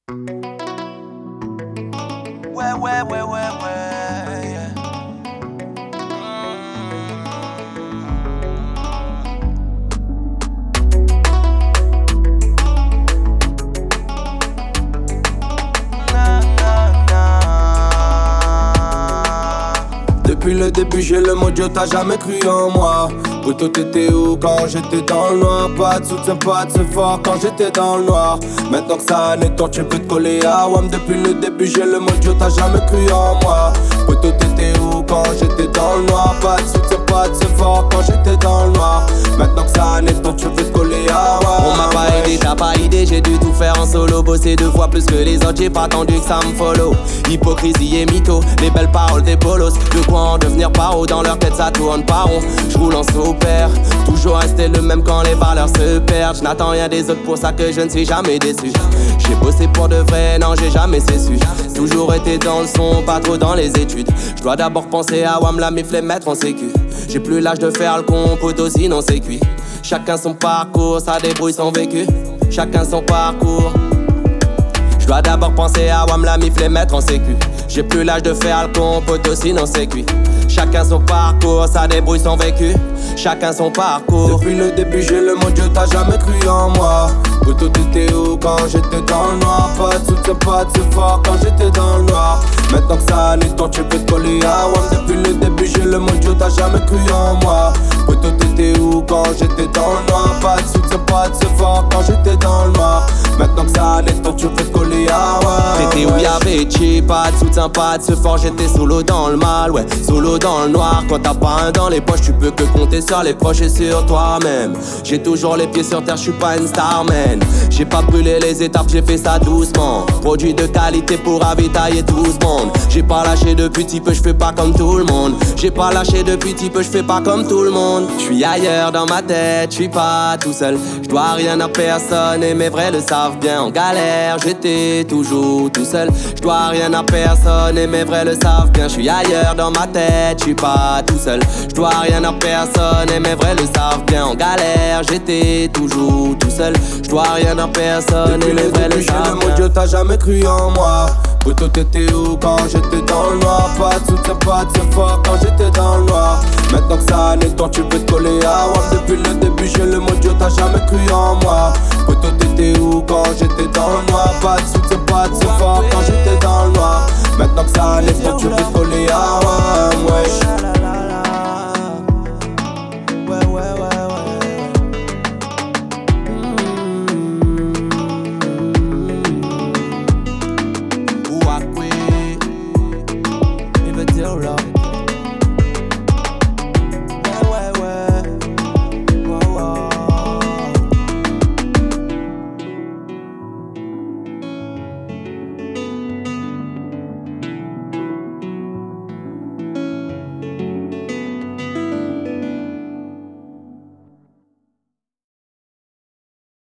Yeah. Depuis le début j'ai le mojo, t'as jamais cru en moi. Poto t'étais où quand j'étais dans le noir? Pas de soutien, pas de fort quand j'étais dans le noir. Maintenant que ça nettoie, tu peux te coller à WAM. Depuis le début j'ai le mojo, t'as jamais cru en moi. Poto t'étais où quand j'étais dans le noir? Pas de soutien, pas de fort quand j'étais dans le noir. Maintenant que ça nettoie, tu peux te coller à WAM. On m'a pas aidé, t'as pas idée, j'ai dû tout faire en solo. Bosser 2 fois plus que les autres, j'ai pas attendu que ça me follow. Hypocrisie et mytho, les belles paroles des bolos. De quoi en devenir paro, dans leur tête ça tourne pas rond. J'roule en père, toujours rester le même quand les valeurs se perdent. Je n'attends rien des autres, pour ça que je ne suis jamais déçu. J'ai bossé pour de vrai, non j'ai jamais cessé. Toujours été dans le son, pas trop dans les études. Je dois d'abord penser à WAM, la mif, les mettre en sécu. J'ai plus l'âge de faire le con, poteau sinon c'est cuit. Chacun son parcours, ça débrouille son vécu. Chacun son parcours. Je dois d'abord penser à WAM, la mif, les mettre en sécu. J'ai plus l'âge de faire le con, poteau sinon c'est cuit. Chacun son parcours, ça débrouille son vécu. Chacun son parcours. Depuis le début j'ai le mojo, t'as jamais cru en moi. Poto t'étais où quand j'étais dans le noir? Pas de soutien, pas de fort quand j'étais dans le noir. Maintenant que ça nettoie, tu peux te coller à WAM. Depuis le début j'ai le mojo, t'as jamais cru en moi. Poto t'étais où quand j'étais dans le noir? Pas de soutien, pas de fort quand j'étais dans le noir. Maintenant que ça nettoie, tu peux te coller à WAM. T'étais où y'avait chi, pas de soutien, pas de fort. J'étais solo dans le mal, ouais, solo dans le noir. Quand t'as pas un dans les poches, tu peux que compter sur les proches et sur toi-même. J'ai toujours les pieds sur terre, j'suis pas une star man. J'ai pas brûlé les étapes, j'ai fait ça doucement. Produit de qualité pour ravitailler tout ce monde. J'ai pas lâché depuis petit peu, j'fais pas comme tout le monde. J'ai pas lâché depuis petit peu, j'fais pas comme tout le monde. J'suis ailleurs dans ma tête, j'suis pas tout seul. J'dois rien à personne et mes vrais le savent bien. En galère, j'étais toujours tout seul. J'dois rien à personne et mes vrais le savent bien. J'suis ailleurs dans ma tête, j'suis pas tout seul. J'dois rien à personne et mes vrais le savent bien. En galère, j'étais toujours tout seul. J'dois rien à personne et mes vrais le savent bien. Mojo, t'as jamais cru en moi. Poto t'étais où quand j'étais dans le noir? Pas de soutien, pas de fort quand j'étais dans le noir. Maintenant que ça nettoie, tu peux te coller à WAM. Depuis le début j'ai le mojo, t'as jamais cru en moi. Poto t'étais où quand j'étais dans le noir? Pas de soutien, pas de fort quand j'étais dans le noir. Maintenant que ça nettoie, tu peux te coller à WAM. Walk with, if it's your love.